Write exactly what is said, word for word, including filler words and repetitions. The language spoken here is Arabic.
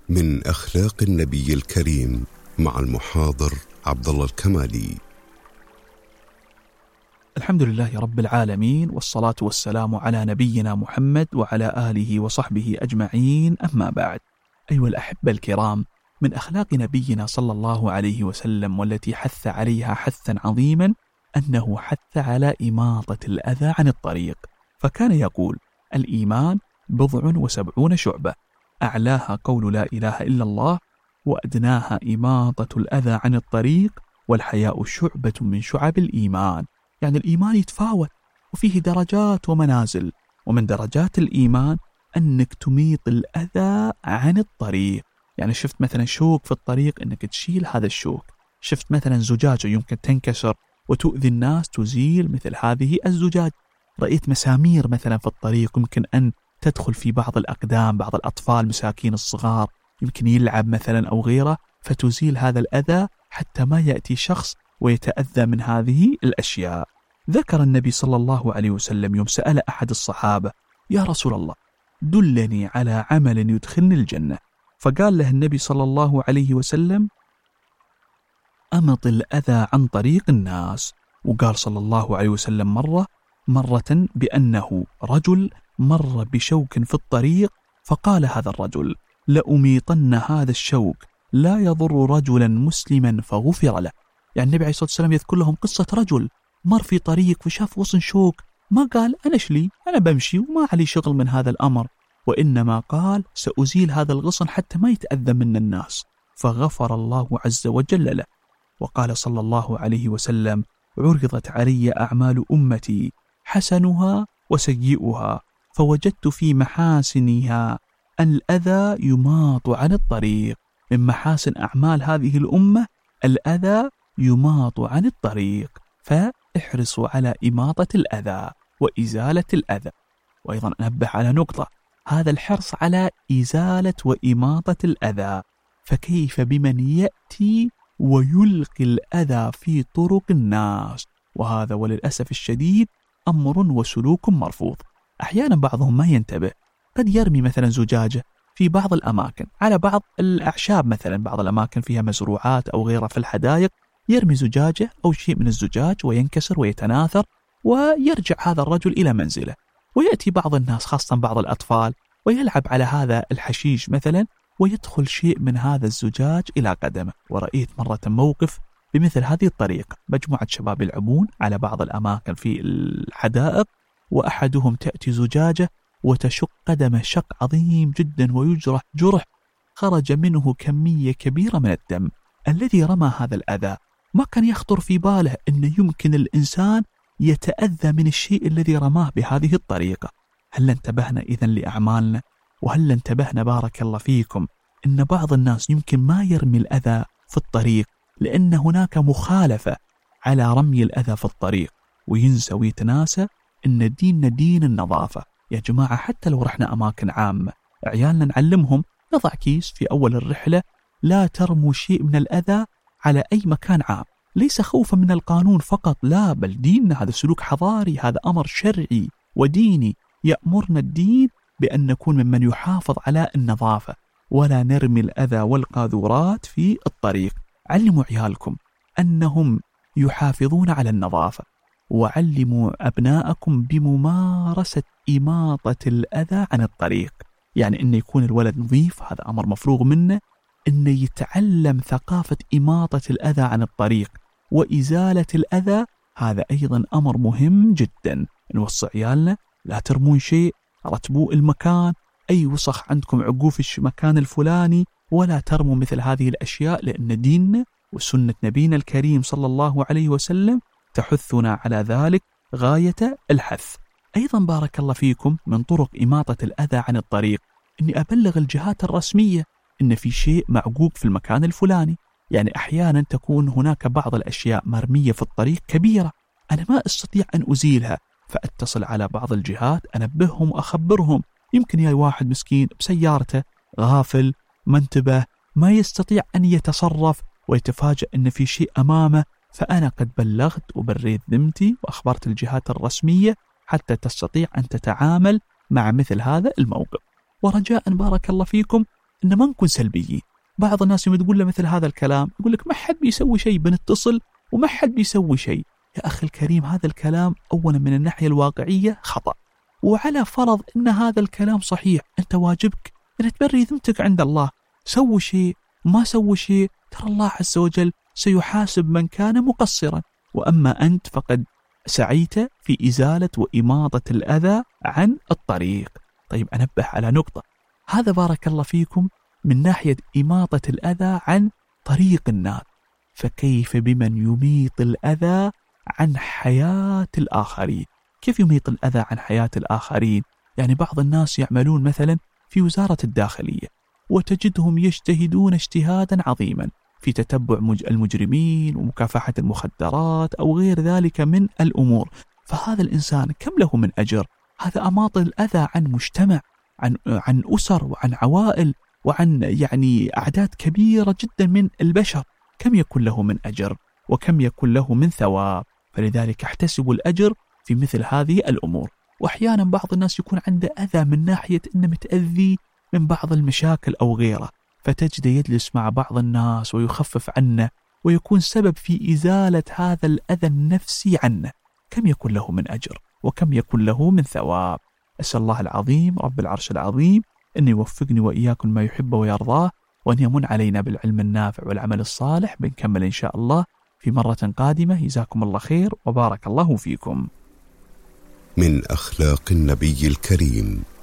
من أخلاق النبي الكريم مع المحاضر عبد الله الكمالي. الحمد لله رب العالمين، والصلاة والسلام على نبينا محمد وعلى آله وصحبه أجمعين، أما بعد. أيها الأحبة الكرام، من أخلاق نبينا صلى الله عليه وسلم والتي حث عليها حثا عظيما أنه حث على إماطة الأذى عن الطريق، فكان يقول: الإيمان بضع وسبعون شعبة، أعلاها قول لا إله إلا الله، وأدناها إماطة الأذى عن الطريق، والحياء شعبة من شعب الإيمان. يعني الإيمان يتفاوت وفيه درجات ومنازل، ومن درجات الإيمان أنك تميط الأذى عن الطريق. يعني شفت مثلا شوك في الطريق، أنك تشيل هذا الشوك. شفت مثلا زجاجة يمكن تنكسر وتؤذي الناس، تزيل مثل هذه الزجاج. رأيت مسامير مثلا في الطريق، يمكن أن تدخل في بعض الأقدام، بعض الأطفال مساكين الصغار يمكن يلعب مثلا أو غيره، فتزيل هذا الأذى حتى ما يأتي شخص ويتأذى من هذه الأشياء. ذكر النبي صلى الله عليه وسلم يوم سأل أحد الصحابة: يا رسول الله، دلني على عمل يدخلني الجنة. فقال له النبي صلى الله عليه وسلم: أمط الأذى عن طريق الناس. وقال صلى الله عليه وسلم مرة مرة بأنه رجل مر بشوك في الطريق، فقال هذا الرجل: لأميطن هذا الشوك لا يضر رجلا مسلما فغفر له. يعني النبي عليه الصلاة والسلام يذكر لهم قصة رجل مر في طريق وشاف غصن شوك، ما قال أنا شلي أنا بمشي وما علي شغل من هذا الأمر، وإنما قال سأزيل هذا الغصن حتى ما يتأذى من الناس، فغفر الله عز وجل له. وقال صلى الله عليه وسلم: عرضت علي أعمال أمتي حسنها وسيئها، فوجدت في محاسنها الأذى يماط عن الطريق. من محاسن أعمال هذه الأمة الأذى يماط عن الطريق، فاحرصوا على إماطة الأذى وإزالة الأذى. وأيضا أنبه على نقطة: هذا الحرص على إزالة وإماطة الأذى، فكيف بمن يأتي ويلقي الأذى في طرق الناس؟ وهذا وللأسف الشديد أمر وسلوك مرفوض. أحيانا بعضهم ما ينتبه، قد يرمي مثلا زجاجة في بعض الأماكن على بعض الأعشاب، مثلا بعض الأماكن فيها مزروعات أو غيرها في الحدائق، يرمي زجاجة أو شيء من الزجاج وينكسر ويتناثر، ويرجع هذا الرجل إلى منزله، ويأتي بعض الناس خاصة بعض الأطفال ويلعب على هذا الحشيش مثلا، ويدخل شيء من هذا الزجاج إلى قدمه. ورأيت مرة موقف بمثل هذه الطريقة، مجموعة شباب يلعبون على بعض الأماكن في الحدائق، وأحدهم تأتي زجاجة وتشق قدمه شق عظيم جدا، ويجرح جرح خرج منه كمية كبيرة من الدم. الذي رمى هذا الأذى ما كان يخطر في باله أن يمكن الإنسان يتأذى من الشيء الذي رماه بهذه الطريقة. هل انتبهنا إذن لأعمالنا؟ وهل انتبهنا بارك الله فيكم أن بعض الناس يمكن ما يرمي الأذى في الطريق لأن هناك مخالفة على رمي الأذى في الطريق، وينسى ويتناسى أن ديننا دين النظافة. يا جماعة، حتى لو رحنا أماكن عامة، عيالنا نعلمهم نضع كيس في أول الرحلة، لا ترموا شيء من الأذى على أي مكان عام، ليس خوفا من القانون فقط، لا، بل ديننا هذا سلوك حضاري، هذا أمر شرعي وديني. يأمرنا الدين بأن نكون ممن يحافظ على النظافة، ولا نرمي الأذى والقاذورات في الطريق. علموا عيالكم أنهم يحافظون على النظافة، وعلموا أبناءكم بممارسة إماطة الأذى عن الطريق. يعني أن يكون الولد نظيف، هذا أمر مفروغ منه، أن يتعلم ثقافة إماطة الأذى عن الطريق وإزالة الأذى، هذا أيضا أمر مهم جدا. نوصي عيالنا لا ترمون شيء، رتبوا المكان، أي وسخ عندكم عقوف في المكان الفلاني، ولا ترموا مثل هذه الأشياء، لأن ديننا وسنة نبينا الكريم صلى الله عليه وسلم تحثنا على ذلك غاية الحث. أيضا بارك الله فيكم من طرق إماطة الأذى عن الطريق أني أبلغ الجهات الرسمية إن في شيء معقوب في المكان الفلاني. يعني أحيانا تكون هناك بعض الأشياء مرمية في الطريق كبيرة، أنا ما أستطيع أن أزيلها، فأتصل على بعض الجهات أنبههم وأخبرهم. يمكن يا واحد مسكين بسيارته غافل منتبه، ما يستطيع أن يتصرف، ويتفاجأ أن في شيء أمامه، فأنا قد بلغت وبريت ذمتي وأخبرت الجهات الرسمية حتى تستطيع أن تتعامل مع مثل هذا الموقف. ورجاء بارك الله فيكم إن ما نكون سلبيين. بعض الناس يوم تقول له مثل هذا الكلام يقول لك ما حد بيسوي شيء، بنتصل وما حد بيسوي شيء. يا أخي الكريم، هذا الكلام أولا من الناحية الواقعية خطأ، وعلى فرض أن هذا الكلام صحيح، أنت واجبك أن تبري ذمتك عند الله. سوي شيء ما سوي شيء، ترى الله عز وجل سيحاسب من كان مقصرا، وأما أنت فقد سعيت في إزالة وإماطة الأذى عن الطريق. طيب أنبه على نقطة، هذا بارك الله فيكم من ناحية إماطة الأذى عن طريق الناس، فكيف بمن يميط الأذى عن حياة الآخرين؟ كيف يميط الأذى عن حياة الآخرين؟ يعني بعض الناس يعملون مثلا في وزارة الداخلية وتجدهم يجتهدون اجتهادا عظيما في تتبع المجرمين ومكافحة المخدرات أو غير ذلك من الأمور، فهذا الإنسان كم له من أجر؟ هذا أماط الأذى عن مجتمع، عن عن أسر وعن عوائل وعن يعني أعداد كبيرة جدا من البشر، كم يكون له من أجر وكم يكون له من ثواب. فلذلك احتسبوا الأجر في مثل هذه الأمور. وأحيانا بعض الناس يكون عنده أذى من ناحية إنه متأذي من بعض المشاكل أو غيره، فتجد يجلس مع بعض الناس ويخفف عنه ويكون سبب في إزالة هذا الأذى النفسي عنه، كم يكون له من أجر وكم يكون له من ثواب. أسأل الله العظيم رب العرش العظيم أن يوفقني وإياكم ما يحب ويرضاه، وأن يمن علينا بالعلم النافع والعمل الصالح. بنكمل إن شاء الله في مرة قادمة. جزاكم الله خير وبارك الله فيكم. من أخلاق النبي الكريم